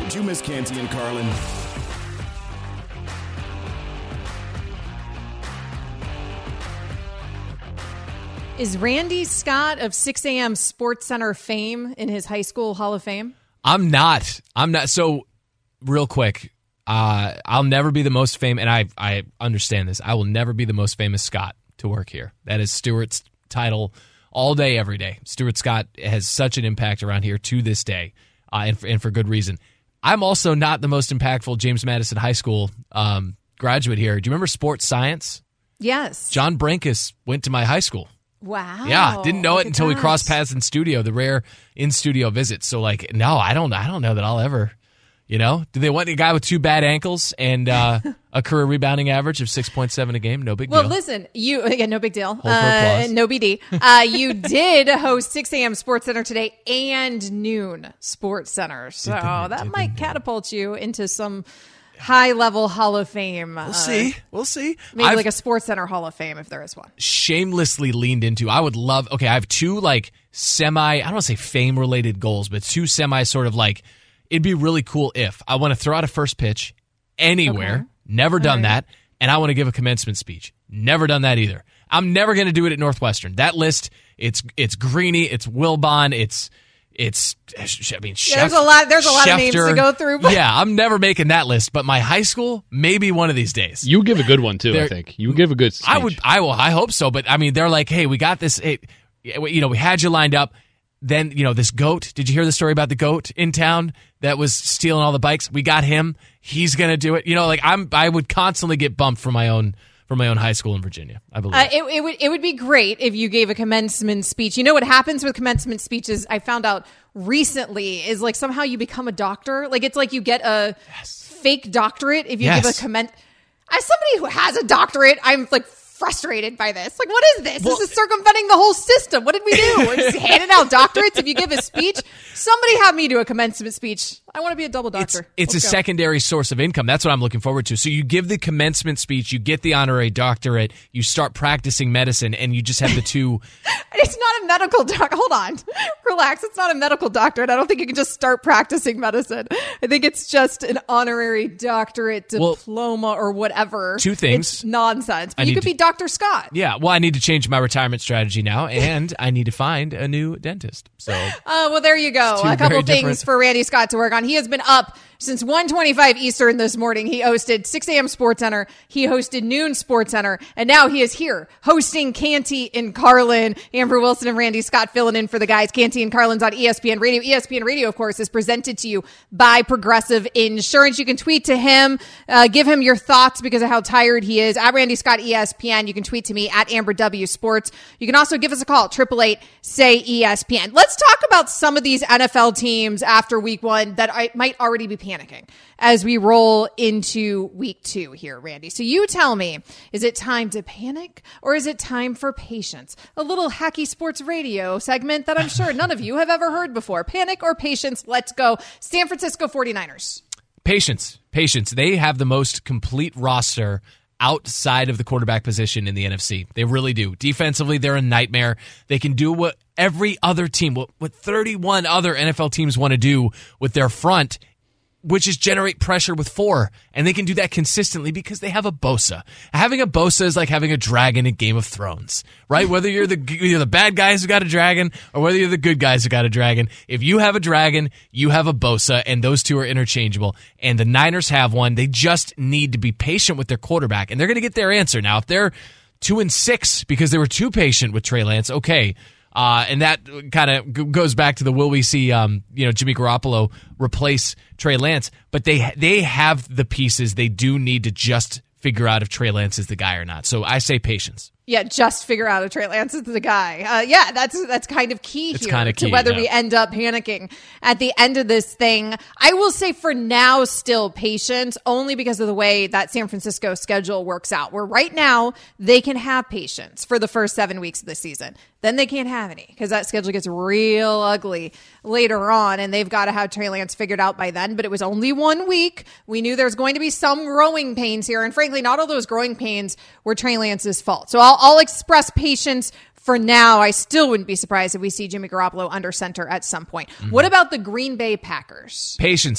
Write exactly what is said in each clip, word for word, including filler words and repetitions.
Did you miss Canty and Carlin? Is Randy Scott of six a.m. Sports Center fame in his high school Hall of Fame? I'm not. I'm not. So, real quick, uh, I'll never be the most famous, and I I understand this. I will never be the most famous Scott to work here. That is Stewart's title all day, every day. Stuart Scott has such an impact around here to this day, uh, and, for, and for good reason. I'm also not the most impactful James Madison High School um, graduate here. Do you remember sports science? Yes. John Brankus went to my high school. Wow. Yeah, didn't know it until that. we crossed paths in studio, the rare in-studio visits. So, like, no, I don't I don't know that I'll ever, you know? Do they want a guy with two bad ankles and uh, a career rebounding average of six point seven a game? No big well, deal. Well, listen, you, again, no big deal. Hold for Uh, applause. no B D. Uh, you did host six a.m. Sports Center today and noon Sports Center. So Did the- that did might the- catapult you into some high-level Hall of Fame. We'll see. We'll see. Maybe I've like a Sports Center Hall of Fame if there is one. shamelessly leaned into. I would love, okay, I have two like semi, I don't want to say fame related goals, but two semi sort of like, it'd be really cool if I want to throw out a first pitch anywhere, Okay. never done right. that, and I want to give a commencement speech. Never done that either. I'm never going to do it at Northwestern. That list, it's it's Greeny, it's Wilbon, it's it's I mean, Yeah, there's a lot. There's a lot of names to Schefter. go through. But Yeah, I'm never making that list. But my high school, maybe one of these days. You give a good one too. There- I think you give a good speech. I would, I will, I hope so. But I mean, they're like, hey, we got this. Hey, you know, we had you lined up. Then, you know, this goat. Did you hear the story about the goat in town that was stealing all the bikes? We got him. He's gonna do it. You know, like I'm, I would constantly get bumped from my own, from my own high school in Virginia. I believe. Uh, it, it would it would be great if you gave a commencement speech. You know what happens with commencement speeches? I found out recently is like somehow you become a doctor. Like it's like you get a fake doctorate if you give Yes. a comment. As somebody who has a doctorate, I'm like frustrated by this. Like, what is this? Well- this is circumventing the whole system. What did we do? We're just handing out doctorates if you give a speech. Somebody have me do a commencement speech. I want to be a double It's, doctor. it's Let's a go. secondary source of income. That's what I'm looking forward to. So you give the commencement speech, you get the honorary doctorate, you start practicing medicine, and you just have the two. It's not a medical doctor. Hold on. Relax. It's not a medical doctorate. I don't think you can just start practicing medicine. I think it's just an honorary doctorate, Well, diploma, or whatever. two things. It's nonsense. But I you need could to- be Doctor Scott. Yeah, well, I need to change my retirement strategy now, and I need to find a new dentist. So Oh, well, there you go. two A couple very things different- for Randy Scott to work on. He has been up since one twenty-five Eastern this morning. He hosted six a.m. Sports Center. He hosted noon Sports Center. And now he is here hosting Canty and Carlin. Amber Wilson and Randy Scott filling in for the guys. Canty and Carlin's on E S P N Radio. E S P N Radio, of course, is presented to you by Progressive Insurance. You can tweet to him, uh, give him your thoughts because of how tired he is at Randy Scott E S P N. You can tweet to me at Amber W Sports. You can also give us a call, eight eight eight, say E S P N. Let's talk about some of these N F L teams after week one that I might already be panicking as we roll into week two here, Randy. So you tell me, is it time to panic or is it time for patience? A little hacky sports radio segment that I'm sure none of you have ever heard before. Panic or patience? Let's go. San Francisco forty-niners. patience, patience. They have the most complete roster outside of the quarterback position in the N F C. They really do. Defensively, they're a nightmare. They can do what every other team, what, what thirty-one other N F L teams want to do with their front, which is generate pressure with four. And they can do that consistently because they have a Bosa. Having a Bosa is like having a dragon in Game of Thrones, right? Whether you're the you're the bad guys who got a dragon or whether you're the good guys who got a dragon, if you have a dragon, you have a Bosa, and those two are interchangeable. And the Niners have one. They just need to be patient with their quarterback, and they're going to get their answer. Now, if they're two and six because they were too patient with Trey Lance, okay. Uh, and that kind of g- goes back to the will we see, um, you know, Jimmy Garoppolo replace Trey Lance. But they they have the pieces. They do need to just figure out if Trey Lance is the guy or not. So I say patience. Yeah, just figure out if Trey Lance is the guy. Uh, yeah, that's that's kind of key It's here kinda to key, whether yeah. we end up panicking at the end of this thing. I will say for now, still patience, only because of the way that San Francisco schedule works out. Where right now they can have patience for the first seven weeks of the season. Then they can't have any because that schedule gets real ugly later on, and they've got to have Trey Lance figured out by then. But it was only one week. We knew there's going to be some growing pains here, and frankly, not all those growing pains were Trey Lance's fault. So I'll, I'll express patience for now. I still wouldn't be surprised if we see Jimmy Garoppolo under center at some point. Mm-hmm. What about the Green Bay Packers? Patience.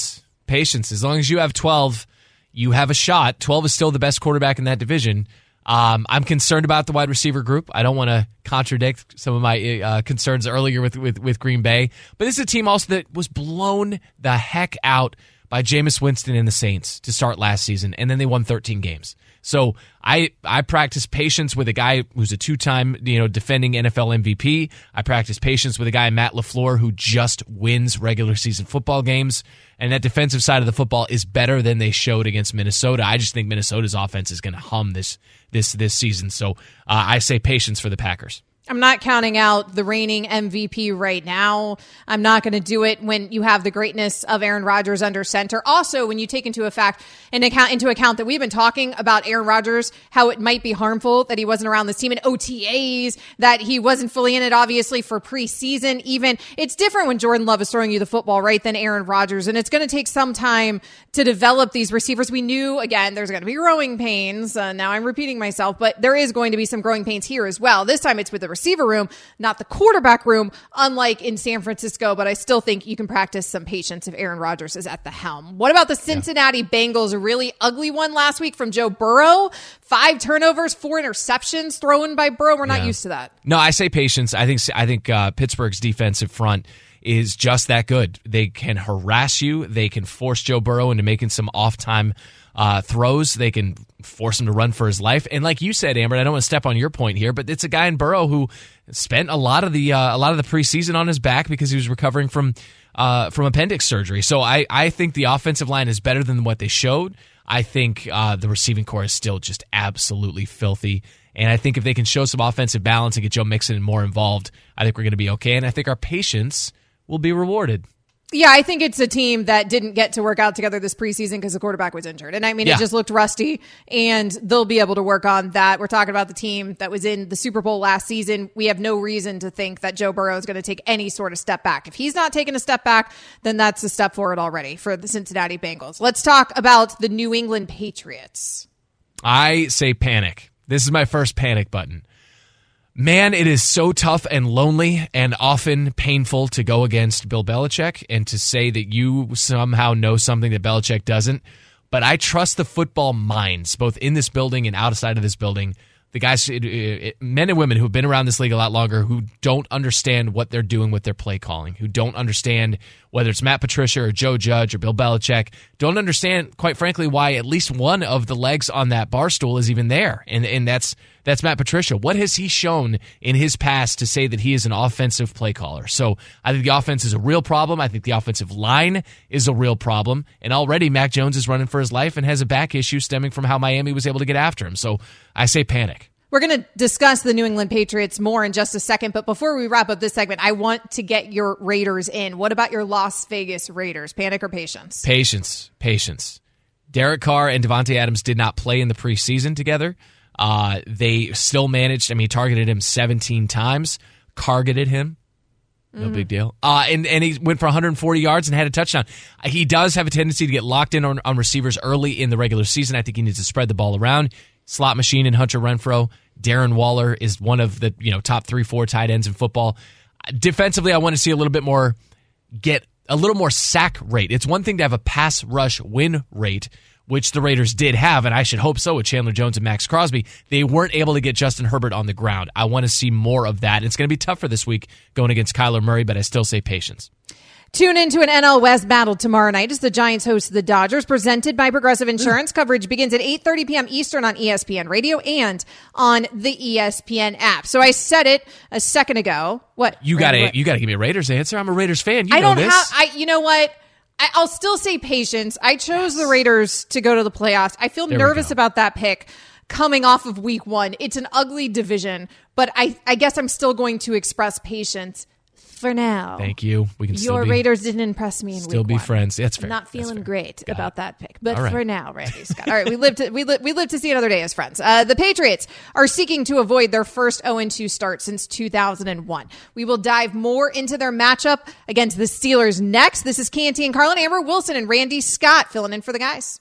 patience. As long as you have twelve, you have a shot. twelve is still the best quarterback in that division. Um, I'm concerned about the wide receiver group. I don't want to contradict some of my uh, concerns earlier with, with, with Green Bay. But this is a team also that was blown the heck out by Jameis Winston and the Saints to start last season, and then they won thirteen games. So I I practice patience with a guy who's a two-time you know defending N F L M V P. I practice patience with a guy, Matt LaFleur, who just wins regular season football games. And that defensive side of the football is better than they showed against Minnesota. I just think Minnesota's offense is going to hum this this this season. So uh, I say patience for the Packers. I'm not counting out the reigning M V P right now. I'm not going to do it when you have the greatness of Aaron Rodgers under center. Also, when you take into a fact an account into account that we've been talking about Aaron Rodgers, how it might be harmful that he wasn't around this team in O T As, that he wasn't fully in it, obviously, for preseason. Even it's different when Jordan Love is throwing you the football, right, than Aaron Rodgers. And it's going to take some time to develop these receivers. We knew, again, there's going to be growing pains. Uh, now I'm repeating myself, but there is going to be some growing pains here as well. This time it's with the receiver room, not the quarterback room, unlike in San Francisco, but I still think you can practice some patience if Aaron Rodgers is at the helm. What about the Cincinnati yeah. Bengals? A really ugly one last week from Joe Burrow. Five turnovers, four interceptions thrown by Burrow. We're not yeah. used to that. No, I say patience. I think I think uh, Pittsburgh's defensive front is just that good. They can harass you. They can force Joe Burrow into making some off-time uh, throws. They can force him to run for his life. And like you said, Amber, I don't want to step on your point here, but it's a guy in Burrow who spent a lot of the uh, a lot of the preseason on his back because he was recovering from uh, from appendix surgery. So I, I think the offensive line is better than what they showed. I think uh, the receiving core is still just absolutely filthy. And I think if they can show some offensive balance and get Joe Mixon more involved, I think we're going to be okay. And I think our patience will be rewarded. Yeah, I think it's a team that didn't get to work out together this preseason because the quarterback was injured. And I mean, yeah. it just looked rusty, and they'll be able to work on that. We're talking about the team that was in the Super Bowl last season. We have no reason to think that Joe Burrow is going to take any sort of step back. If he's not taking a step back, then that's a step forward already for the Cincinnati Bengals. Let's talk about the New England Patriots. I say panic. This is my first panic button. Man, it is so tough and lonely and often painful to go against Bill Belichick and to say that you somehow know something that Belichick doesn't. But I trust the football minds, both in this building and outside of this building, the guys, it, it, men and women who've been around this league a lot longer, who don't understand what they're doing with their play calling, who don't understand whether it's Matt Patricia or Joe Judge or Bill Belichick, don't understand, quite frankly, why at least one of the legs on that bar stool is even there. And and that's that's Matt Patricia. What has he shown in his past to say that he is an offensive play caller? So I think the offense is a real problem. I think the offensive line is a real problem. And already Mac Jones is running for his life and has a back issue stemming from how Miami was able to get after him. So I say panic. We're going to discuss the New England Patriots more in just a second, but before we wrap up this segment, I want to get your Raiders in. What about your Las Vegas Raiders? Panic or patience? Patience. Patience. Derek Carr and Devontae Adams did not play in the preseason together. Uh, they still managed, I mean, he targeted him seventeen times, targeted him. No mm. big deal. Uh, and, and he went for one hundred forty yards and had a touchdown. He does have a tendency to get locked in on, on receivers early in the regular season. I think he needs to spread the ball around. Slot machine and Hunter Renfrow. Darren Waller is one of the you know top three, four tight ends in football. Defensively, I want to see a little bit more, get a little more sack rate. It's one thing to have a pass rush win rate, which the Raiders did have, and I should hope so with Chandler Jones and Max Crosby. They weren't able to get Justin Herbert on the ground. I want to see more of that. It's going to be tougher this week going against Kyler Murray, but I still say patience. Tune into an N L West battle tomorrow night as the Giants host the Dodgers, presented by Progressive Insurance. Coverage begins at eight thirty p.m. Eastern on E S P N Radio and on the E S P N app. So I said it a second ago. What? You got to you got to give me a Raiders answer. I'm a Raiders fan. You I know don't this. have I you know what? I, I'll still say patience. I chose yes. the Raiders to go to the playoffs. I feel there nervous about that pick coming off of week one. It's an ugly division, but I, I guess I'm still going to express patience for now. Thank you. We can Your still be, Raiders didn't impress me in still week be one. friends. That's fair. I'm not feeling fair. great Got about it. that pick, but right. for now, Randy Scott. All right, we live to we li- we live to see another day as friends. Uh, the Patriots are seeking to avoid their first oh and two start since two thousand one. We will dive more into their matchup against the Steelers next. This is Canty and Carlin, Amber Wilson, and Randy Scott filling in for the guys.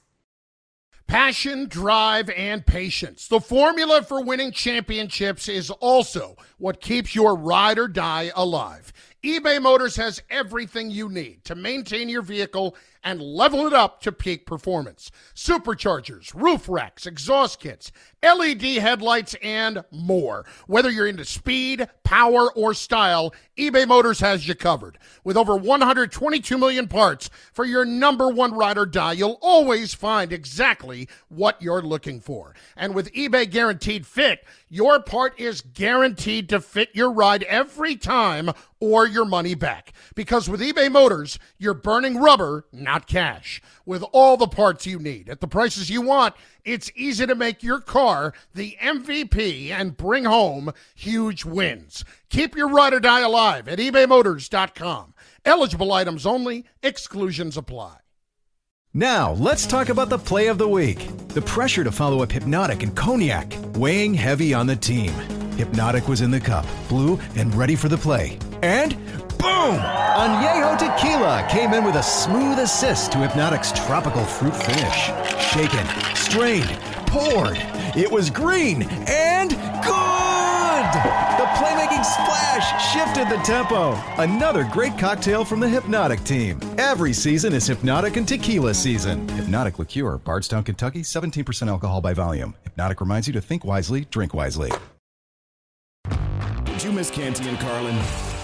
Passion, drive, and patience. The formula for winning championships is also what keeps your ride or die alive. eBay Motors has everything you need to maintain your vehicle and level it up to peak performance. Superchargers, roof racks, exhaust kits, L E D headlights, and more. Whether you're into speed, power, or style, eBay Motors has you covered. With over one hundred twenty-two million parts for your number one ride or die, you'll always find exactly what you're looking for. And with eBay Guaranteed Fit, your part is guaranteed to fit your ride every time or your money back. Because with eBay Motors, you're burning rubber, not cash. With all the parts you need at the prices you want, it's easy to make your car the M V P and bring home huge wins. Keep your ride or die alive at ebay motors dot com. Eligible items only. Exclusions apply. Now, let's talk about the play of the week. The pressure to follow up Hypnotic and Cognac, weighing heavy on the team. Hypnotic was in the cup, blue, and ready for the play. And boom! Añejo Tequila came in with a smooth assist to Hypnotic's tropical fruit finish. Shaken, strained, poured. It was green and good! The playmaking splash shifted the tempo. Another great cocktail from the Hypnotic team. Every season is Hypnotic and Tequila season. Hypnotic Liqueur, Bardstown, Kentucky, seventeen percent alcohol by volume. Hypnotic reminds you to think wisely, drink wisely. Did you miss Canty and Carlin?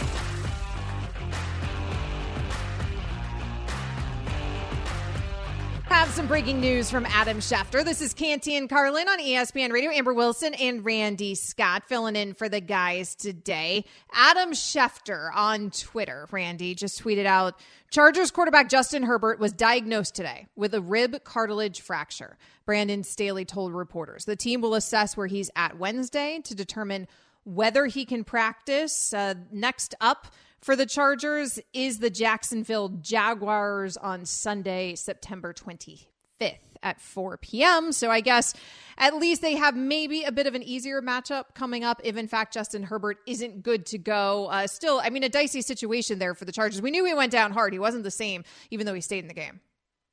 Have some breaking news from Adam Schefter. This is Canty and Carlin on E S P N Radio. Amber Wilson and Randy Scott filling in for the guys today. Adam Schefter on Twitter, Randy, just tweeted out, Chargers quarterback Justin Herbert was diagnosed today with a rib cartilage fracture. Brandon Staley told reporters the team will assess where he's at Wednesday to determine whether he can practice. Uh, next up for the Chargers is the Jacksonville Jaguars on Sunday, September twenty-fifth at four p.m. So I guess at least they have maybe a bit of an easier matchup coming up if, in fact, Justin Herbert isn't good to go. Uh, still, I mean, a dicey situation there for the Chargers. We knew he went down hard. He wasn't the same, even though he stayed in the game.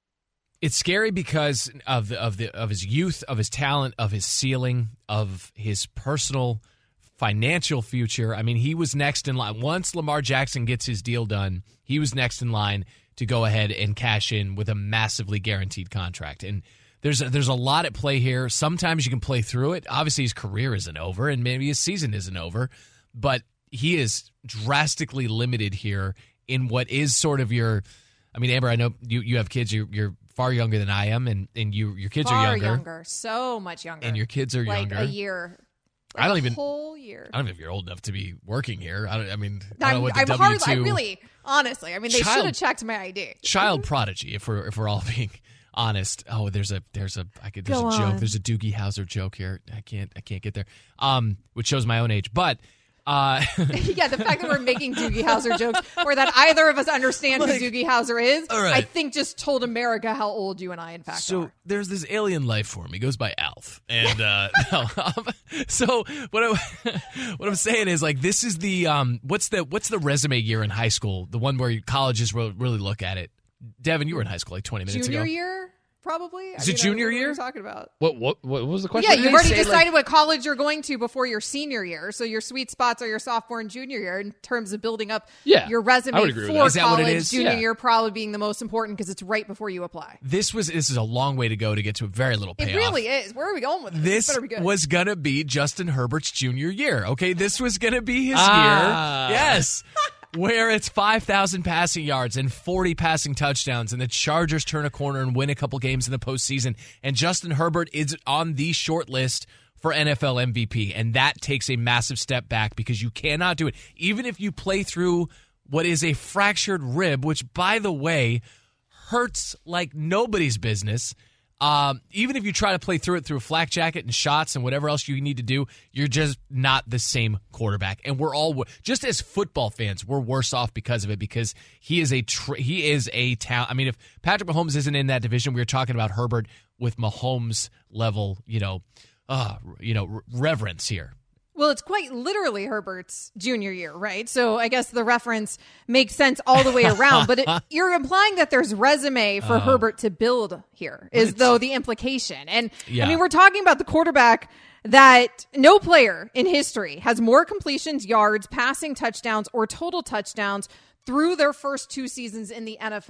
It's scary because of the, of the of his youth, of his talent, of his ceiling, of his personal financial future. I mean, he was next in line. Once Lamar Jackson gets his deal done, he was next in line to go ahead and cash in with a massively guaranteed contract. And there's a, there's a lot at play here. Sometimes you can play through it. Obviously, his career isn't over, and maybe his season isn't over, but he is drastically limited here in what is sort of your. I mean, Amber, I know you, you have kids. You're, you're far younger than I am, and, and you your kids far are younger. younger, so much younger, and your kids are like younger, a year. Like I don't a even whole year. I don't know if you're old enough to be working here. I don't. I mean, I don't I'm, know what the I'm W two. hardly. I really, honestly, I mean, they Child- should have checked my I D. Child prodigy, if we're if we're all being honest. Oh, there's a there's a I could there's Go a joke. on. There's a Doogie Howser joke here. I can't I can't get there. Um, which shows my own age, but. Uh, Yeah, the fact that we're making Doogie Howser jokes or that either of us understand Like, who Doogie Howser is, all right. I think just told America how old you and I, in fact, so are. there's this alien life form. He goes by Alf, and uh, no, um, so what I, what I'm saying is like this is the um what's the what's the resume year in high school? The one where colleges will really look at it. Devin, you were in high school like twenty minutes Junior ago. year, probably? Is I it mean, I junior don't know year? What we're talking about. What what what was the question? Yeah, did you've he already say, decided like- what college you're going to before your senior year. So your sweet spots are your sophomore and junior year in terms of building up Yeah, your I resume would agree with for that. Is that what college. it is? Junior Yeah. year probably being the most important because it's right before you apply. This was this is a long way to go to get to a very little payoff. It really is. Where are we going with this? This better be good. was gonna be Justin Herbert's junior year. Okay, this was gonna be his Ah. year. Yes. Where it's five thousand passing yards and forty passing touchdowns, and the Chargers turn a corner and win a couple games in the postseason. And Justin Herbert is on the short list for N F L M V P, and that takes a massive step back because you cannot do it. Even if you play through what is a fractured rib, which, by the way, hurts like nobody's business. Um, even if you try to play through it through a flak jacket and shots and whatever else you need to do, you're just not the same quarterback. And we're all, just as football fans, we're worse off because of it, because he is a tr- he is a talent. I mean, if Patrick Mahomes isn't in that division, we were talking about Herbert with Mahomes level, you know, uh, you know, r- reverence here. Well, it's quite literally Herbert's junior year, right? So I guess the reference makes sense all the way around. But it, you're implying that there's resume for Oh. Herbert to build here, is though the implication. And Yeah. I mean, we're talking about the quarterback that no player in history has more completions, yards, passing touchdowns, or total touchdowns through their first two seasons in the N F L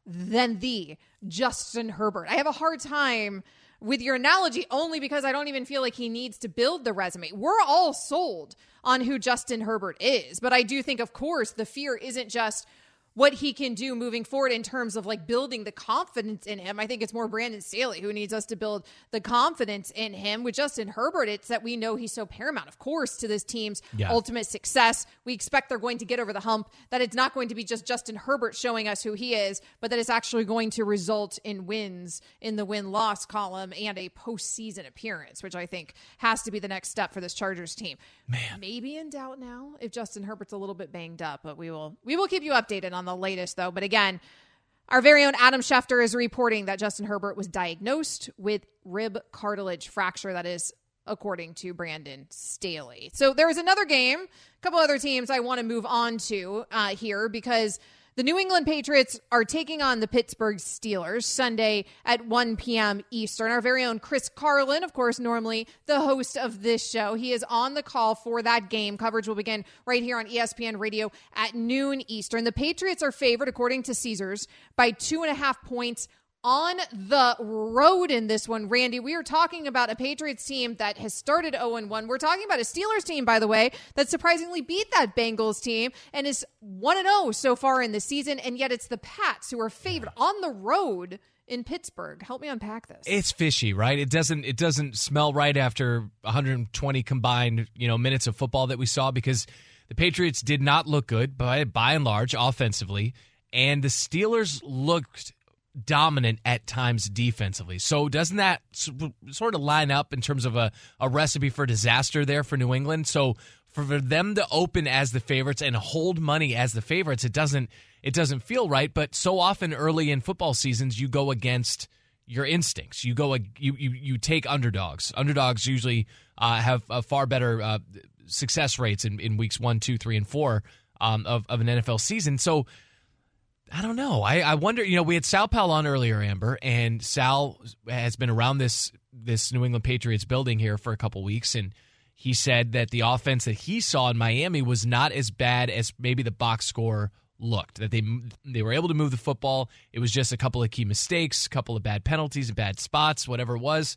than the Justin Herbert. I have a hard time with your analogy only because I don't even feel like he needs to build the resume. We're all sold on who Justin Herbert is, but I do think, of course, the fear isn't just what he can do moving forward in terms of like building the confidence in him. I think it's more Brandon Staley who needs us to build the confidence in him. With Justin Herbert, it's that we know he's so paramount, of course, to this team's yeah. ultimate success. We expect they're going to get over the hump, that it's not going to be just Justin Herbert showing us who he is, but that it's actually going to result in wins in the win-loss column and a postseason appearance, which I think has to be the next step for this Chargers team. Man. Maybe in doubt now if Justin Herbert's a little bit banged up, but we will we will keep you updated on the latest, though. But again, our very own Adam Schefter is reporting that Justin Herbert was diagnosed with rib cartilage fracture. That is according to Brandon Staley. So there is another game, a couple other teams I want to move on to uh, here, because the New England Patriots are taking on the Pittsburgh Steelers Sunday at one p.m. Eastern. Our very own Chris Carlin, of course, normally the host of this show, he is on the call for that game. Coverage will begin right here on E S P N Radio at noon Eastern. The Patriots are favored, according to Caesars, by two and a half points on the road in this one. Randy, we are talking about a Patriots team that has started oh and one. We're talking about a Steelers team, by the way, that surprisingly beat that Bengals team and is one and oh so far in the season, and yet it's the Pats who are favored on the road in Pittsburgh. Help me unpack this. It's fishy, right? It doesn't it doesn't smell right after one hundred twenty combined, you know, minutes of football that we saw, because the Patriots did not look good by by and large offensively, and the Steelers looked dominant at times defensively. So doesn't that sort of line up in terms of a, a recipe for disaster there for New England? So for them to open as the favorites and hold money as the favorites, it doesn't it doesn't feel right. But so often early in football seasons, you go against your instincts. You go you you, you take underdogs. Underdogs usually uh, have a far better uh, success rates in, in weeks one, two, three, and four um, of, of an N F L season. So I don't know. I, I wonder, you know, we had Sal Pell on earlier, Amber, and Sal has been around this this New England Patriots building here for a couple weeks, and he said that the offense that he saw in Miami was not as bad as maybe the box score looked, that they they were able to move the football. It was just a couple of key mistakes, a couple of bad penalties and bad spots, whatever it was.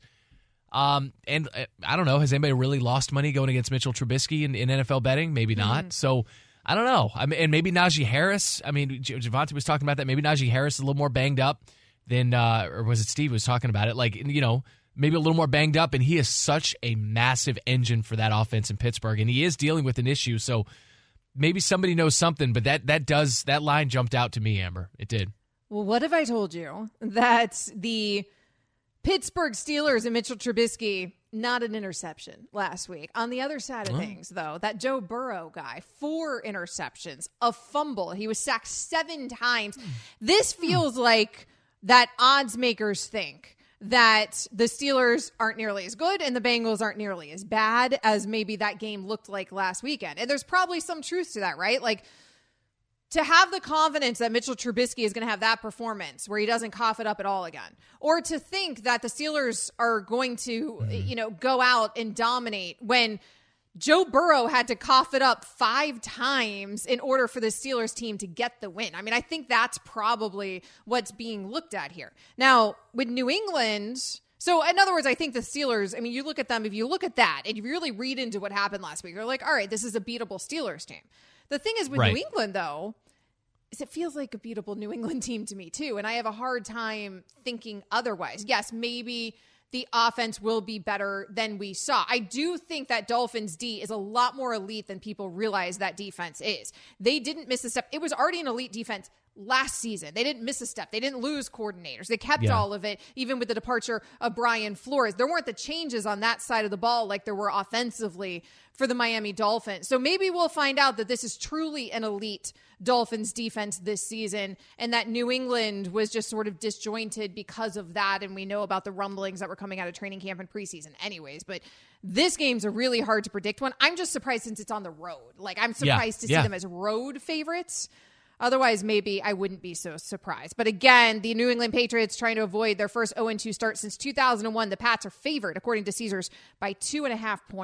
Um, and uh, I don't know, has anybody really lost money going against Mitchell Trubisky in, in N F L betting? Maybe not. Mm. So I don't know. I mean, and maybe Najee Harris. I mean, Javonte was talking about that. Maybe Najee Harris is a little more banged up than, uh, or was it Steve who was talking about it? Like, you know, maybe a little more banged up. And he is such a massive engine for that offense in Pittsburgh, and he is dealing with an issue. So maybe somebody knows something. But that that does that line jumped out to me, Amber. It did. Well, what if I told you that the Pittsburgh Steelers and Mitchell Trubisky, not an interception last week. On the other side of oh. things, though, that Joe Burrow guy, four interceptions, a fumble. He was sacked seven times. This feels like that odds makers think that the Steelers aren't nearly as good and the Bengals aren't nearly as bad as maybe that game looked like last weekend. And there's probably some truth to that, right? Like, to have the confidence that Mitchell Trubisky is going to have that performance where he doesn't cough it up at all again, or to think that the Steelers are going to, mm-hmm. you know, go out and dominate when Joe Burrow had to cough it up five times in order for the Steelers team to get the win. I mean, I think that's probably what's being looked at here. Now, with New England, so in other words, I think the Steelers, I mean, you look at them, if you look at that and you really read into what happened last week, you're like, all right, this is a beatable Steelers team. The thing is with right. New England, though, is it feels like a beatable New England team to me, too. And I have a hard time thinking otherwise. Yes, maybe the offense will be better than we saw. I do think that Dolphins D is a lot more elite than people realize that defense is. They didn't miss a step. It was already an elite defense last season. They didn't miss a step. They didn't lose coordinators. They kept yeah. all of it, even with the departure of Brian Flores. There weren't the changes on that side of the ball like there were offensively for the Miami Dolphins. So maybe we'll find out that this is truly an elite Dolphins defense this season, and that New England was just sort of disjointed because of that. And we know about the rumblings that were coming out of training camp and preseason anyways, but this game's a really hard to predict one. I'm just surprised since it's on the road. Like, I'm surprised yeah. to see yeah. them as road favorites. Otherwise, maybe I wouldn't be so surprised. But again, the New England Patriots trying to avoid their first oh and two start since two thousand one. The Pats are favored, according to Caesars, by two and a half points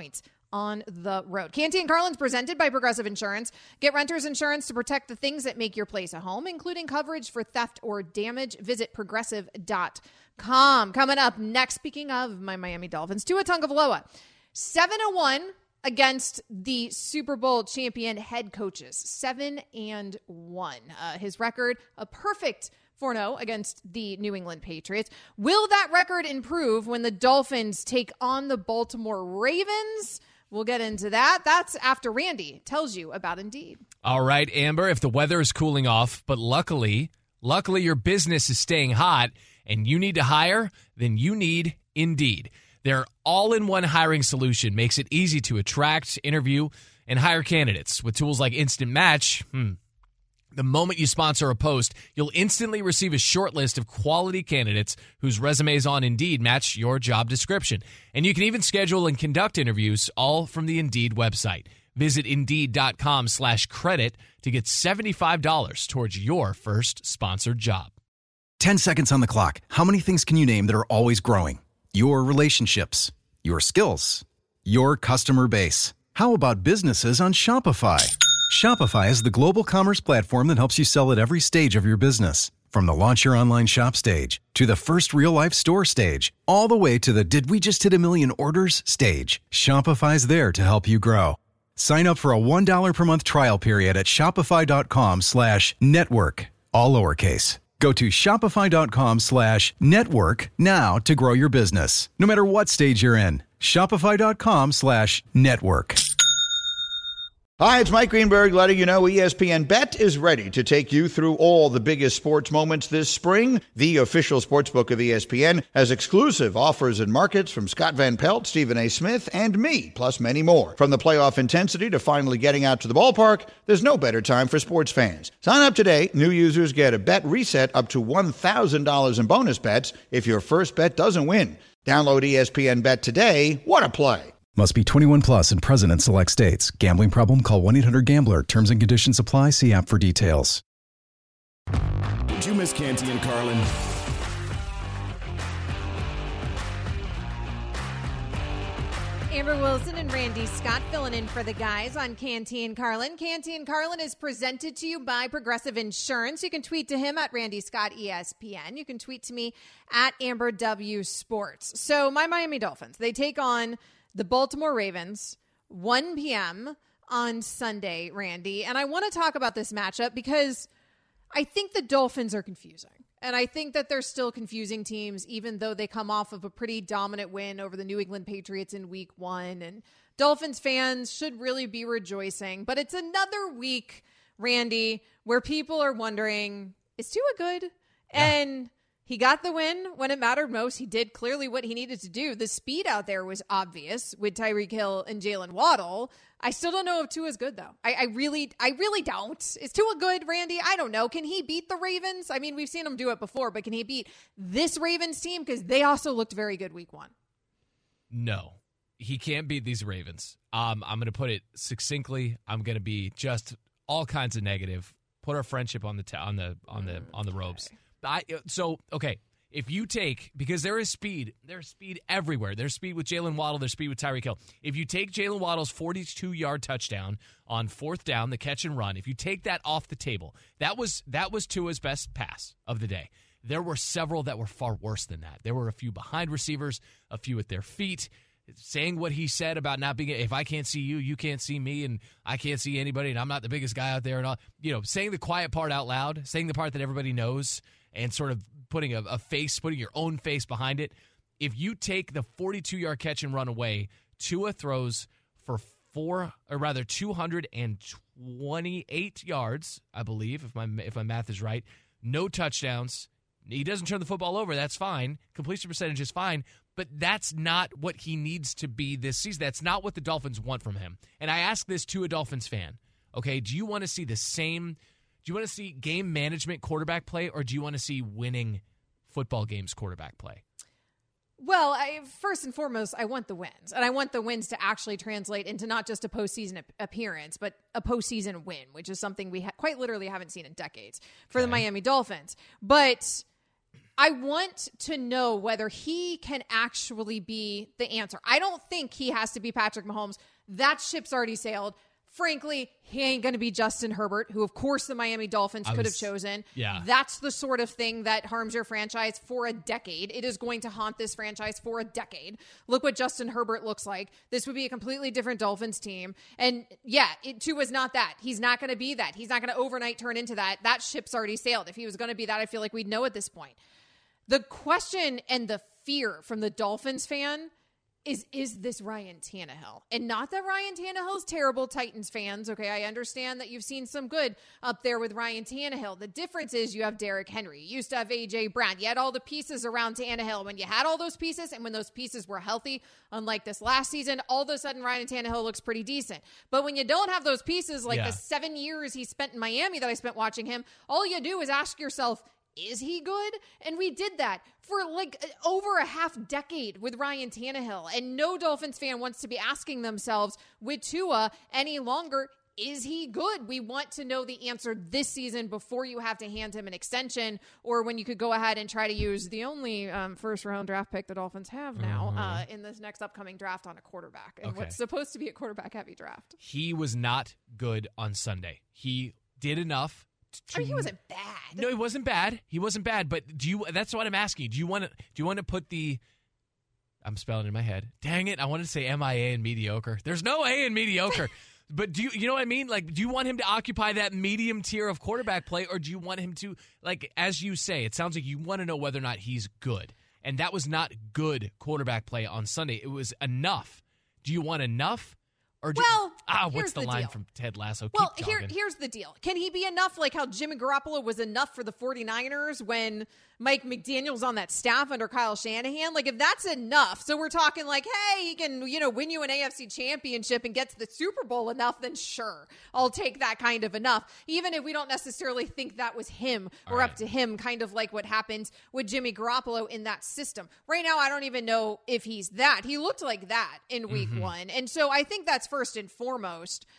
on the road. Canty and Carlin's presented by Progressive Insurance. Get renter's insurance to protect the things that make your place a home, including coverage for theft or damage. Visit progressive dot com. Coming up next, speaking of my Miami Dolphins, Tua Tagovailoa, seven and one against the Super Bowl champion head coaches. seven and one. Uh, his record, a perfect four and oh against the New England Patriots. Will that record improve when the Dolphins take on the Baltimore Ravens? We'll get into that. That's after Randy tells you about Indeed. All right, Amber, if the weather is cooling off, but luckily, luckily your business is staying hot and you need to hire, then you need Indeed. Their all-in-one hiring solution makes it easy to attract, interview, and hire candidates. With tools like Instant Match, hmm, the moment you sponsor a post, you'll instantly receive a short list of quality candidates whose resumes on Indeed match your job description. And you can even schedule and conduct interviews all from the Indeed website. Visit Indeed.com slash credit to get seventy-five dollars towards your first sponsored job. Ten seconds on the clock. How many things can you name that are always growing? Your relationships, your skills, your customer base. How about businesses on Shopify? Shopify is the global commerce platform that helps you sell at every stage of your business. From the launch your online shop stage, to the first real-life store stage, all the way to the did we just hit a million orders stage. Shopify's there to help you grow. Sign up for a one dollar per month trial period at shopify.com slash network, all lowercase. Go to shopify.com slash network now to grow your business, no matter what stage you're in. Shopify.com slash network. Hi, it's Mike Greenberg letting you know E S P N Bet is ready to take you through all the biggest sports moments this spring. The official sportsbook of E S P N has exclusive offers and markets from Scott Van Pelt, Stephen A. Smith, and me, plus many more. From the playoff intensity to finally getting out to the ballpark, there's no better time for sports fans. Sign up today. New users get a bet reset up to one thousand dollars in bonus bets if your first bet doesn't win. Download E S P N Bet today. What a play. Must be twenty-one plus and present in select states. Gambling problem? Call one eight hundred gambler. Terms and conditions apply. See app for details. Did you miss Canty and Carlin? Amber Wilson and Randy Scott filling in for the guys on Canty and Carlin. Canty and Carlin is presented to you by Progressive Insurance. You can tweet to him at Randy Scott E S P N. You can tweet to me at Amber W Sports. So my Miami Dolphins, they take on the Baltimore Ravens, one p.m. on Sunday, Randy. And I want to talk about this matchup because I think the Dolphins are confusing. And I think that they're still confusing teams, even though they come off of a pretty dominant win over the New England Patriots in week one. And Dolphins fans should really be rejoicing. But it's another week, Randy, where people are wondering, is Tua good? Yeah. And he got the win when it mattered most. He did clearly what he needed to do. The speed out there was obvious with Tyreek Hill and Jalen Waddle. I still don't know if Tua's good, though. I, I really I really don't. Is Tua good, Randy? I don't know. Can he beat the Ravens? I mean, we've seen him do it before, but can he beat this Ravens team? Because they also looked very good week one. No, he can't beat these Ravens. Um, I'm going to put it succinctly. I'm going to be just all kinds of negative. Put our friendship on the t- on the on the on the ropes. I, so, okay, if you take, because there is speed, there's speed everywhere. There's speed with Jalen Waddle, there's speed with Tyreek Hill. If you take Jalen Waddle's forty-two-yard touchdown on fourth down, the catch and run, if you take that off the table, that was that was Tua's best pass of the day. There were several that were far worse than that. There were a few behind receivers, a few at their feet, saying what he said about not being, if I can't see you, you can't see me, and I can't see anybody, and I'm not the biggest guy out there, and all, you know, saying the quiet part out loud, saying the part that everybody knows, and sort of putting a, a face, putting your own face behind it. If you take the forty-two-yard catch and run away, Tua throws for four, or rather two hundred twenty-eight yards, I believe, if my if my math is right. No touchdowns. He doesn't turn the football over. That's fine. Completion percentage is fine. But that's not what he needs to be this season. That's not what the Dolphins want from him. And I ask this to a Dolphins fan. Okay, do you want to see the same... Do you want to see game management quarterback play, or do you want to see winning football games quarterback play? Well, I, first and foremost, I want the wins. And I want the wins to actually translate into not just a postseason ap- appearance, but a postseason win, which is something we ha- quite literally haven't seen in decades for okay. the Miami Dolphins. But I want to know whether he can actually be the answer. I don't think he has to be Patrick Mahomes. That ship's already sailed. Frankly, he ain't going to be Justin Herbert, who, of course, the Miami Dolphins I could was- have chosen. yeah. That's the sort of thing that harms your franchise for a decade. It is going to haunt this franchise for a decade. Look what Justin Herbert looks like. This would be a completely different Dolphins team. And yeah, it too is not that. He's not going to be that. He's not going to overnight turn into that. That ship's already sailed. If he was going to be that, I feel like we'd know at this point. The question and the fear from the Dolphins fan is, is this Ryan Tannehill? And not that Ryan Tannehill's terrible, Titans fans. Okay, I understand that you've seen some good up there with Ryan Tannehill. The difference is you have Derrick Henry. You used to have A J Brown. You had all the pieces around Tannehill. When you had all those pieces and when those pieces were healthy, unlike this last season, all of a sudden Ryan Tannehill looks pretty decent. But when you don't have those pieces, like Yeah. the seven years he spent in Miami that I spent watching him, all you do is ask yourself, is he good? And we did that for like over a half decade with Ryan Tannehill. And no Dolphins fan wants to be asking themselves with Tua any longer, is he good? We want to know the answer this season before you have to hand him an extension, or when you could go ahead and try to use the only um, first round draft pick the Dolphins have now Mm-hmm. uh, in this next upcoming draft on a quarterback. And Okay. what's supposed to be a quarterback heavy draft. He was not good on Sunday. He did enough. To, I mean, he wasn't bad. No, he wasn't bad. He wasn't bad. But do you? That's what I'm asking you. Do you want to? Do you want to put the? I'm spelling it in my head. Dang it! I wanted to say M I A in mediocre. There's no A in mediocre. But do you? You know what I mean? Like, do you want him to occupy that medium tier of quarterback play, or do you want him to, like, as you say, it sounds like you want to know whether or not he's good, and that was not good quarterback play on Sunday. It was enough. Do you want enough? Or do, Well, ah, here's what's the, the line deal. from Ted Lasso? Well, Keep here, talking. here's the deal. Can he be enough like how Jimmy Garoppolo was enough for the 49ers when Mike McDaniel's on that staff under Kyle Shanahan? Like, if that's enough, so we're talking like, hey, he can, you know, win you an A F C championship and get to the Super Bowl enough, then sure, I'll take that kind of enough. Even if we don't necessarily think that was him or All up right. to him, kind of like what happens with Jimmy Garoppolo in that system. Right now, I don't even know if he's that. He looked like that in week Mm-hmm. one. And so I think that's first and foremost.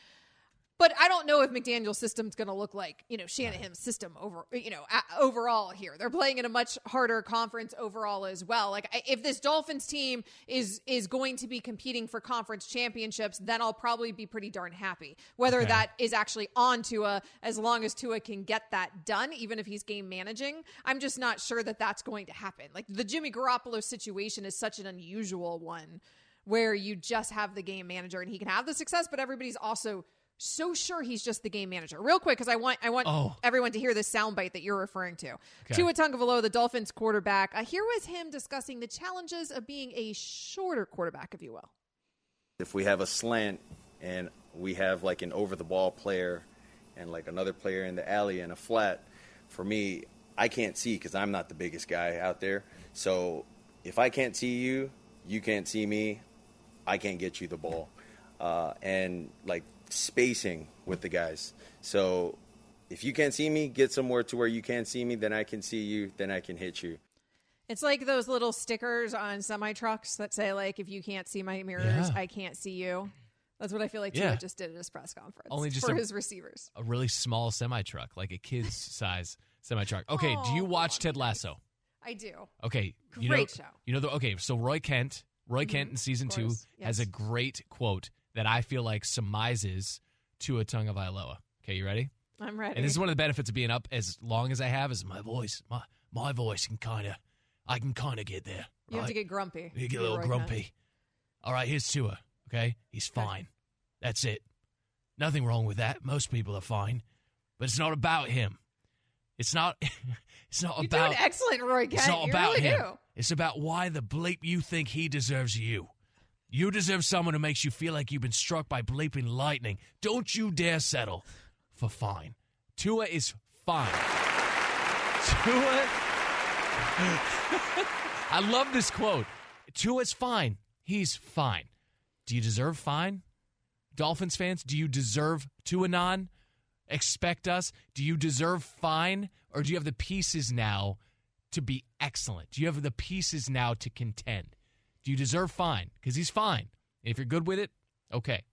But I don't know if McDaniel's system's going to look like, you know, Shanahan's system over, you know, a- overall here. They're playing in a much harder conference overall as well. Like, I, if this Dolphins team is is going to be competing for conference championships, then I'll probably be pretty darn happy. Whether Okay. that is actually on Tua, as long as Tua can get that done, even if he's game managing, I'm just not sure that that's going to happen. Like, the Jimmy Garoppolo situation is such an unusual one where you just have the game manager and he can have the success, but everybody's also so sure he's just the game manager. Real quick, because I want I want Oh. everyone to hear this soundbite that you're referring to. Okay. Tua Tagovailoa, the Dolphins quarterback. Uh, here was him discussing the challenges of being a shorter quarterback, if you will. If we have a slant and we have like an over-the-ball player and like another player in the alley and a flat, for me, I can't see because I'm not the biggest guy out there. So if I can't see you, you can't see me, I can't get you the ball. Uh, and like spacing with the guys. So if you can't see me, get somewhere to where you can't see me, then I can see you, then I can hit you. It's like those little stickers on semi trucks that say, like, if you can't see my mirrors, Yeah. I can't see you. That's what I feel like Yeah. Tua just did at his press conference Only just for a- his receivers. a really small semi truck, like a kid's size semi truck. Okay, do you Oh, watch Ted Lasso? I do. Okay, you Great know, show. You know, the, okay, so Roy Kent, Roy Kent in season Of two course, has yes. a great quote that I feel like surmises Tua Tagovailoa. Okay, you ready? I'm ready. And this is one of the benefits of being up as long as I have is my voice. My my voice can kind of, I can kind of get there. you have right? to get grumpy. You get a Roy little Kent. grumpy. All right, here's Tua. Okay, he's fine. That's it. Nothing wrong with that. Most people are fine, but it's not about him. It's not. It's not You're about. doing excellent, Roy Kent. It's not you about really him. do. It's about why the bleep you think he deserves you. You deserve someone who makes you feel like you've been struck by bleeping lightning. Don't you dare settle for fine. Tua is fine. Tua. I love this quote. Tua's fine. He's fine. Do you deserve fine? Dolphins fans, do you deserve Tua-non? Expect us? Do you deserve fine? Or do you have the pieces now to be excellent? Do you have the pieces now to contend? Do you deserve fine? Because he's fine. And if you're good with it, okay.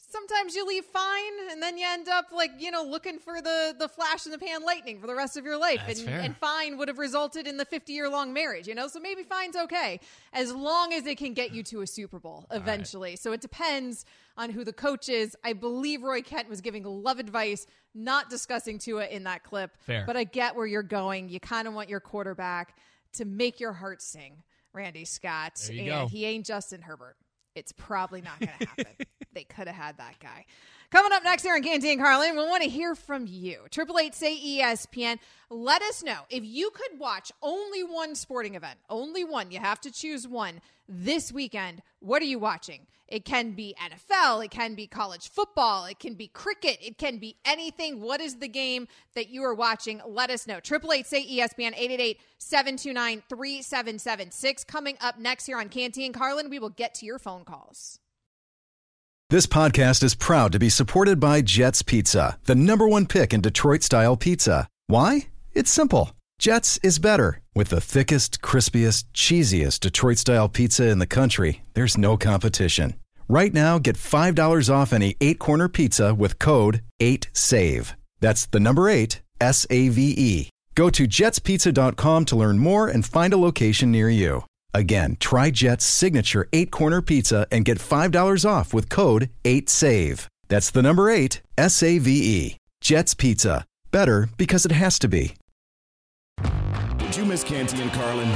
sometimes you leave fine and then you end up like, you know, looking for the, the flash in the pan lightning for the rest of your life. That's and, fair. and fine would have resulted in the fifty year long marriage, you know? So maybe fine's okay as long as it can get you to a Super Bowl eventually. Right. So it depends on who the coach is. I believe Roy Kent was giving love advice, not discussing Tua in that clip. Fair. But I get where you're going. You kind of want your quarterback to make your heart sing, Randy Scott. There you and go. he ain't Justin Herbert. It's probably not going to happen. They could have had that guy. Coming up next here on Canty and Carlin, we want to hear from you. Triple eight say E S P N. Let us know if you could watch only one sporting event, only one. You have to choose one this weekend. What are you watching? It can be N F L. It can be college football. It can be cricket. It can be anything. What is the game that you are watching? Let us know. Triple eight say E S P N. eight eight eight, seven two nine, three seven seven six. Coming up next here on Canty and Carlin, we will get to your phone calls. This podcast is proud to be supported by Jets Pizza, the number one pick in Detroit-style pizza. Why? It's simple. Jets is better. With the thickest, crispiest, cheesiest Detroit-style pizza in the country, there's no competition. Right now, get five dollars off any eight-corner pizza with code eight save. That's the number eight, S A V E. Go to jets pizza dot com to learn more and find a location near you. Again, try Jet's signature eight-corner pizza and get five dollars off with code eight save. That's the number eight, S A V E. Jet's Pizza. Better because it has to be. Did you miss Canty and Carlin?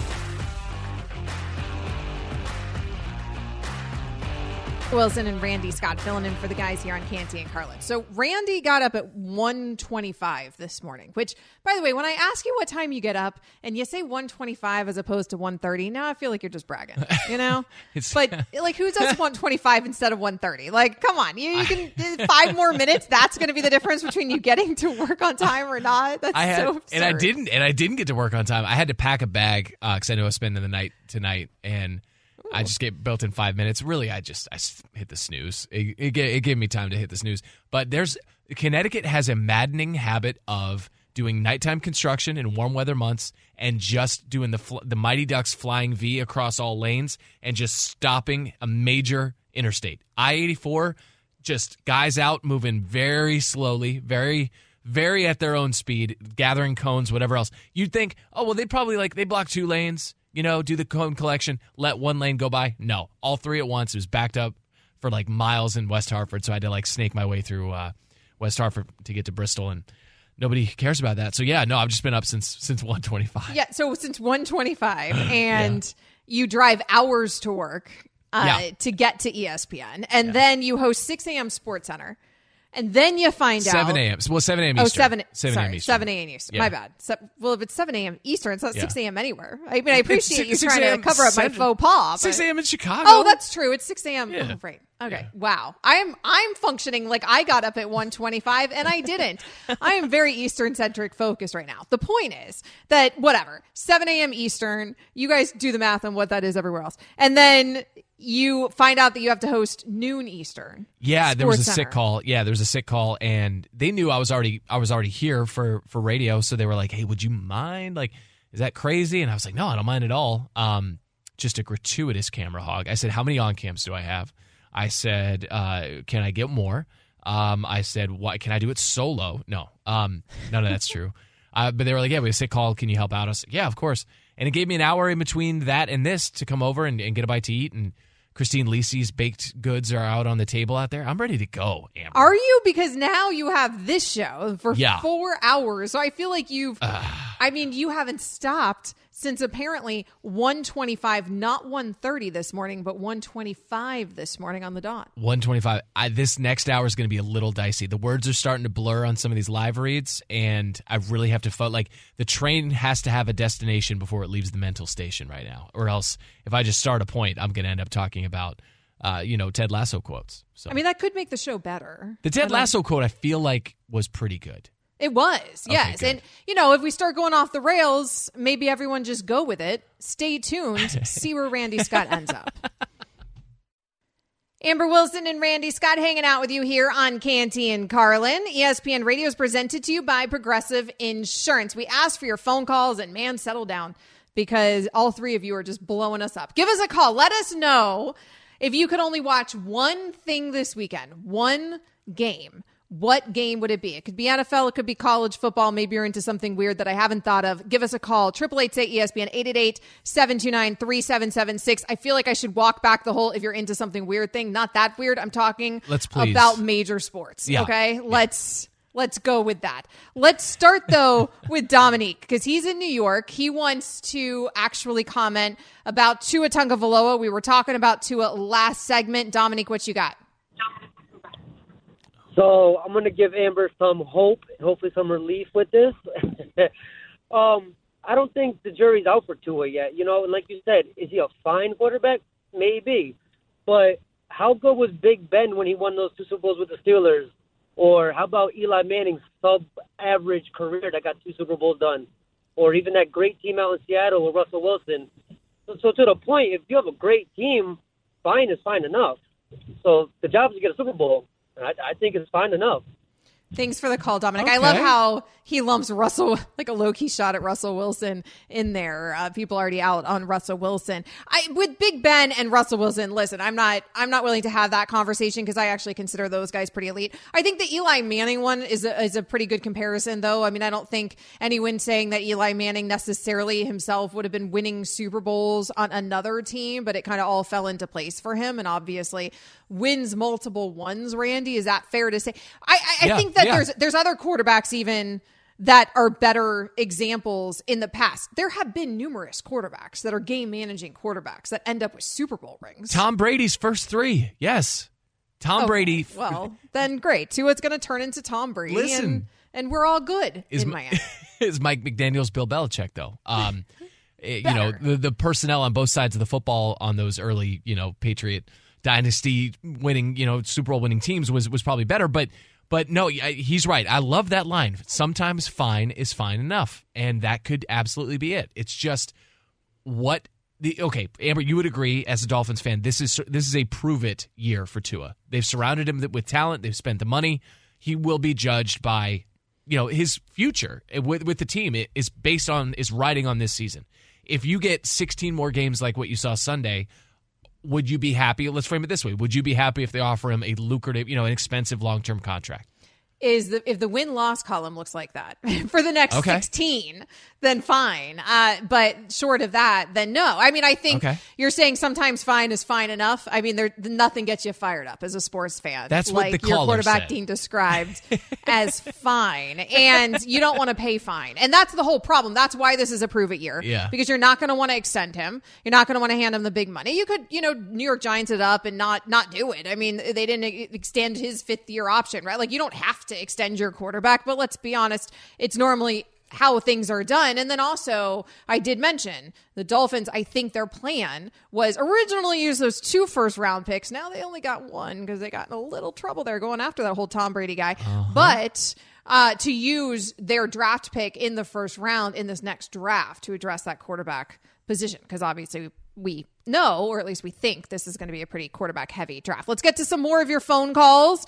Wilson and Randy Scott filling in for the guys here on Canty and Carlin. So Randy got up at one twenty-five this morning, which, by the way, when I ask you what time you get up and you say one twenty-five as opposed to one thirty, now I feel like you're just bragging, you know? But like, who does one twenty-five instead of one thirty? Like, come on, you, you can five more minutes. That's going to be the difference between you getting to work on time or not. That's I had, so absurd. and I didn't, and I didn't get to work on time. I had to pack a bag because uh, I knew I was spending the night tonight, and I just get built in five minutes. Really, I just I hit the snooze. It, it, it gave me time to hit the snooze. But there's Connecticut has a maddening habit of doing nighttime construction in warm weather months and just doing the the Mighty Ducks flying V across all lanes and just stopping a major interstate. I eighty-four, just guys out moving very slowly, very very at their own speed, gathering cones, whatever else. You'd think, oh well, they'd probably like they block two lanes. You know, do the cone collection, let one lane go by. No, all three at once. It was backed up for like miles in West Hartford, so I had to like snake my way through uh, West Hartford to get to Bristol, and nobody cares about that. So yeah, no, I've just been up since since one twenty-five. Yeah, so since one twenty-five, and yeah. you drive hours to work uh, yeah. to get to E S P N, and yeah. then you host six a.m. SportsCenter. And then you find seven out seven a.m. Well, seven a.m. Oh, Eastern. seven, seven sorry, a.m. Eastern. seven a.m. Eastern. Yeah. My bad. So, well, if it's seven a.m. Eastern, it's not yeah. six a.m. anywhere. I mean, I appreciate it's, you it's trying to cover up my faux pas. But... six a.m. in Chicago. Oh, that's true. It's six a.m. Yeah. Oh, right. Okay. Yeah. Wow. I'm I'm functioning like I got up at one twenty-five and I didn't. I am very Eastern centric focused right now. The point is that whatever, seven a.m. Eastern, you guys do the math on what that is everywhere else. And then you find out that you have to host noon Eastern. Yeah, there was a SportsCenter. sick call. Yeah, there was a sick call, and they knew I was already I was already here for for radio, so they were like, "Hey, would you mind? Like, is that crazy?" And I was like, "No, I don't mind at all." Um, just a gratuitous camera hog. I said, "How many on cams do I have?" I said, uh, "Can I get more?" Um, I said, "Why can I do it solo?" No, um, none of that's true. Uh, but they were like, "Yeah, we have a sick call. Can you help out?" I was like, "Yeah, of course." And it gave me an hour in between that and this to come over and, and get a bite to eat. And Christine Lisi's baked goods are out on the table out there. I'm ready to go, Amber. Are you? Because now you have this show for yeah. four hours. So I feel like you've, uh, I mean, you haven't stopped since apparently one twenty-five, not one thirty this morning, but one twenty-five this morning on the dot. one twenty-five. I, this next hour is going to be a little dicey. The words are starting to blur on some of these live reads, and I really have to fo- like the train has to have a destination before it leaves the mental station right now, or else if I just start a point, I'm going to end up talking about, uh, you know, Ted Lasso quotes. So I mean, that could make the show better. the Ted Lasso quote I feel like was pretty good. It was, yes. Okay, and, you know, if we start going off the rails, maybe everyone just go with it. Stay tuned. See where Randy Scott ends up. Amber Wilson and Randy Scott hanging out with you here on Canty and Carlin. E S P N Radio is presented to you by Progressive Insurance. We asked for your phone calls, and man, settle down, because all three of you are just blowing us up. Give us a call. Let us know If you could only watch one thing this weekend, one game, what game would it be? It could be N F L. It could be college football. Maybe you're into something weird that I haven't thought of. Give us a call. eight eight eight, say E S P N, eight eight eight, seven two nine, three seven seven six. I feel like I should walk back the whole if you're into something weird thing. Not that weird. I'm talking Let's please. about major sports. Yeah. Okay? Yeah. Let's let's go with that. Let's start, though, with Dominique, because he's in New York. He wants to actually comment about Tua Tagovailoa. We were talking about Tua last segment. Dominique, what you got? So I'm going to give Amber some hope and hopefully some relief with this. um, I don't think the jury's out for Tua yet. You know, and like you said, is he a fine quarterback? Maybe. But how good was Big Ben when he won those two Super Bowls with the Steelers? Or how about Eli Manning's sub-average career that got two Super Bowls done? Or even that great team out in Seattle with Russell Wilson. So, so to the point, if you have a great team, fine is fine enough. So the job is to get a Super Bowl. I, I think it's fine enough. Thanks for the call, Dominic. Okay. I love how he lumps Russell, like a low-key shot at Russell Wilson in there. Uh, people already out on Russell Wilson. I, with Big Ben and Russell Wilson, listen, I'm not, I'm not willing to have that conversation because I actually consider those guys pretty elite. I think the Eli Manning one is a, is a pretty good comparison, though. I mean, I don't think anyone saying that Eli Manning necessarily himself would have been winning Super Bowls on another team, but it kind of all fell into place for him, and obviously wins multiple ones. Randy, is that fair to say? I, I, Yeah, I think that yeah. there's there's other quarterbacks even that are better examples in the past. There have been numerous quarterbacks that are game managing quarterbacks that end up with Super Bowl rings. Tom Brady's first three. Yes. Tom Oh, Brady. Well, then great. Tua's going to turn into Tom Brady, Listen. and and we're all good Is, in Mi- Miami. is Mike McDaniel's Bill Belichick, though. Um, eh, you know, the, the personnel on both sides of the football on those early, you know, Patriot dynasty winning, you know, Super Bowl winning teams was was probably better. But but no, I- he's right. I love that line. Sometimes fine is fine enough, and that could absolutely be it. It's just what the okay, Amber, you would agree as a Dolphins fan. This is this is a prove it year for Tua. They've surrounded him with talent. They've spent the money. He will be judged by, you know, his future with with the team is based on is riding on this season. If you get sixteen more games like what you saw Sunday, would you be happy? Let's frame it this way. Would you be happy if they offer him a lucrative, you know, an expensive long-term contract? Is the if the win-loss column looks like that for the next Okay. sixteen, then fine. Uh, but short of that, then no. I mean, I think Okay. you're saying sometimes fine is fine enough. I mean, there nothing gets you fired up as a sports fan. That's what like the your caller quarterback said. team described as fine, and you don't want to pay fine, and that's the whole problem. That's why this is a prove it year. Yeah. Because you're not going to want to extend him. You're not going to want to hand him the big money. You could, you know, New York Giants it up and not not do it. I mean, they didn't e- extend his fifth year option, right? Like you don't have to extend your quarterback. Quarterback, but let's be honest, it's normally how things are done. And then also, I did mention the Dolphins, I think their plan was originally use those two first round picks. Now they only got one because they got in a little trouble there going after that whole Tom Brady guy. Uh-huh. But uh, to use their draft pick in the first round in this next draft to address that quarterback position, because obviously we know, or at least we think, this is going to be a pretty quarterback heavy draft. Let's get to some more of your phone calls.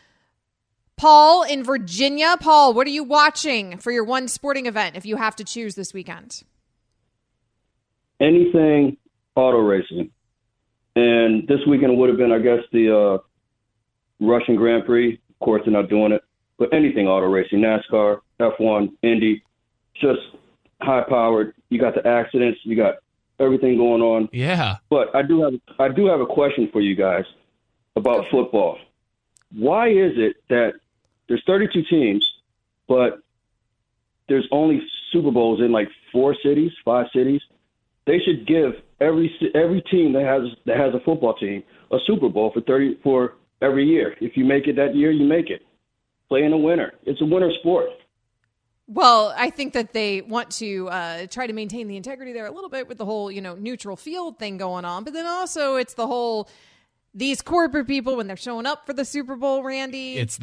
Paul in Virginia. Paul, what are you watching for your one sporting event if you have to choose this weekend? Anything auto racing. And this weekend would have been, I guess, the uh, Russian Grand Prix. Of course, they're not doing it. But anything auto racing, NASCAR, F one, Indy, just high-powered. You got the accidents. You got everything going on. Yeah. But I do have I do have a question for you guys about football. Why is it that there's thirty-two teams, but there's only Super Bowls in like four cities, five cities? They should give every every team that has that has a football team a Super Bowl for thirty for every year. If you make it that year, you make it. Play in a winner. It's a winter sport. Well, I think that they want to uh, try to maintain the integrity there a little bit with the whole, you know, neutral field thing going on. But then also it's the whole, these corporate people, when they're showing up for the Super Bowl, Randy. It's that.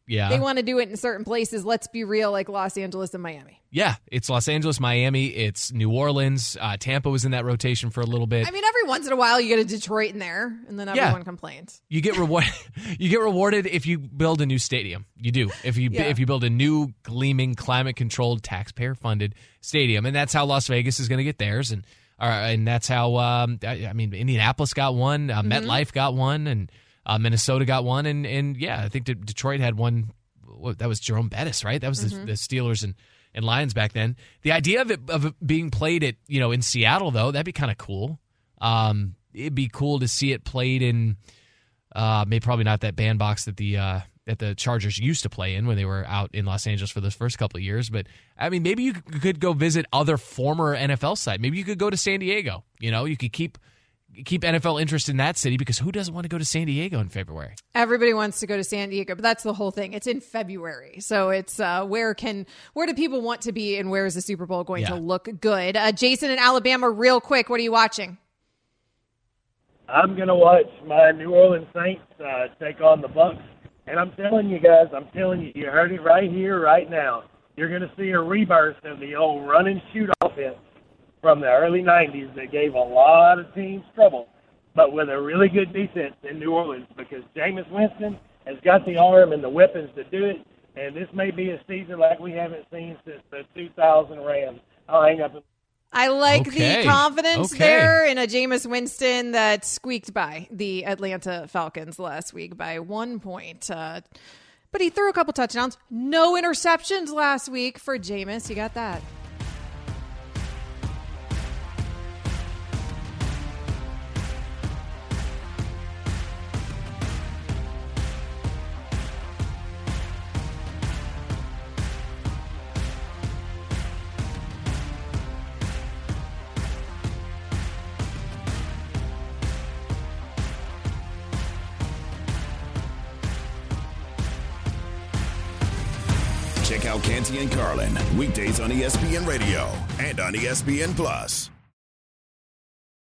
Yeah. They want to do it in certain places. Let's be real, like Los Angeles and Miami. Yeah, it's Los Angeles, Miami, it's New Orleans. Uh, Tampa was in that rotation for a little bit. I mean, every once in a while you get a Detroit in there, and then everyone yeah. complains. You get rewarded. You get rewarded if you build a new stadium. You do. If you Yeah. if you build a new, gleaming, climate-controlled, taxpayer-funded stadium, and that's how Las Vegas is going to get theirs, and uh, and that's how um, I, I mean Indianapolis got one, uh, Mm-hmm. MetLife got one, and uh, Minnesota got one, and and yeah, I think De- Detroit had one. What, that was Jerome Bettis, right? That was Mm-hmm. the, the Steelers and. and Lions back then. The idea of it of it being played at, you know, in Seattle, though, that'd be kind of cool. Um, it'd be cool to see it played in uh, maybe probably not that bandbox that the uh, that the Chargers used to play in when they were out in Los Angeles for those first couple of years. But I mean, maybe you could go visit other former N F L sites. Maybe you could go to San Diego. You know, you could keep keep N F L interest in that city, because who doesn't want to go to San Diego in February? Everybody wants to go to San Diego, but that's the whole thing. It's in February. So it's uh, where can where do people want to be, and where is the Super Bowl going Yeah. to look good? Uh, Jason in Alabama, real quick, what are you watching? I'm going to watch my New Orleans Saints uh, take on the Bucs. And I'm telling you guys, I'm telling you, you heard it right here, right now. You're going to see a rebirth of the old run and shoot offense from the early nineties that gave a lot of teams trouble, but with a really good defense in New Orleans, because Jameis Winston has got the arm and the weapons to do it, and this may be a season like we haven't seen since the two thousand Rams. I'll hang up. I like Okay. the confidence Okay. there in a Jameis Winston that squeaked by the Atlanta Falcons last week by one point. Uh, but he threw a couple touchdowns. No interceptions last week for Jameis. You got that. Check out Canty and Carlin, weekdays on E S P N Radio and on E S P N Plus.